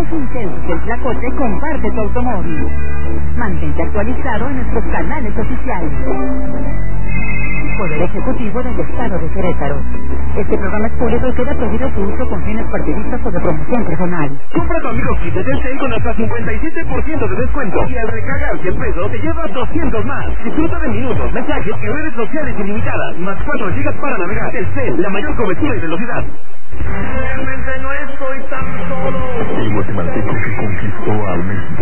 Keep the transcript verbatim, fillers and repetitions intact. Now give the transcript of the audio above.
Sintel del Tlacote comparte tu automóvil. Mantente actualizado en nuestros canales oficiales. Poder Ejecutivo del Estado de Querétaro. Este programa es público y queda prohibido su uso con fines partidistas o de promoción personal. Compra tu amigo kit de Telcel con hasta cincuenta y siete por ciento de descuento y al recargar cien pesos te llevas doscientos más. Disfruta de minutos, mensajes y redes sociales ilimitadas, más cuatro gigas para navegar. Telcel, la mayor cobertura y velocidad. Realmente no estoy tan solo. El guatemalteco que conquistó a México